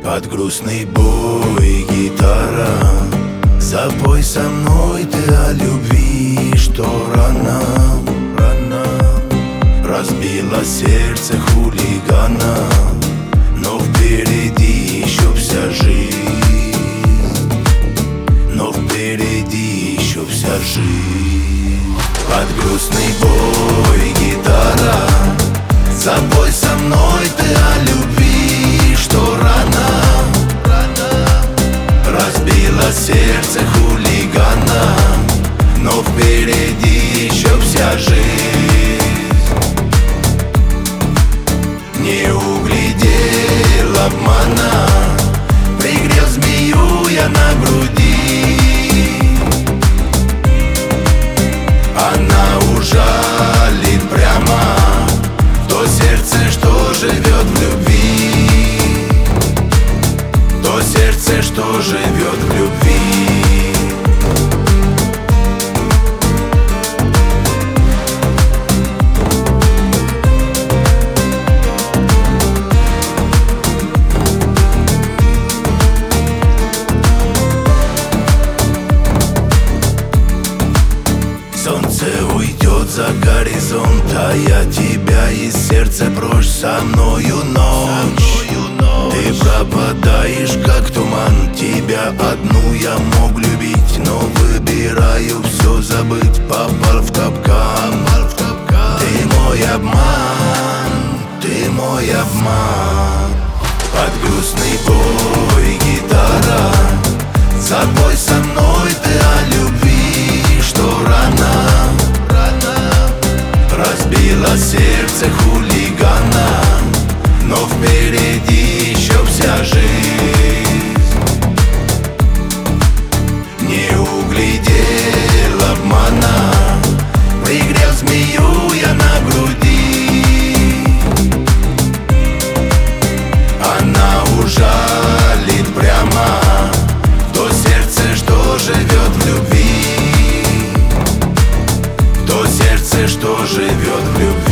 Под грустный бой гитара, запой со мной ты о любви, что рано разбила сердце хулигана. Но впереди еще вся жизнь, но впереди еще вся жизнь. Под грустный бой гитара, запой со мной ты о любви, что рано разбила сердце хулигана. Но впереди еще вся жизнь. Не углядел обмана, пригрел змею я на груди. Она ужалит прямо то сердце, что живет в любви, то сердце, что живет в любви. Солнце уйдет за горизонт, а я тебя из сердца прочь. Со мною ночь, ты пропадаешь как туман. Тебя одну я мог любить, но выбираю все забыть. Попал в капкан, ты мой обман, ты мой обман. Под грустный бой гитара, запой со мной ты о любви, что рано разбила сердце хулигана. Но впереди еще вся жизнь. Не углядел обмана, пригрел змею я на груди. Она ужалит прямо то сердце, что живет в любви, то сердце, что живет в любви.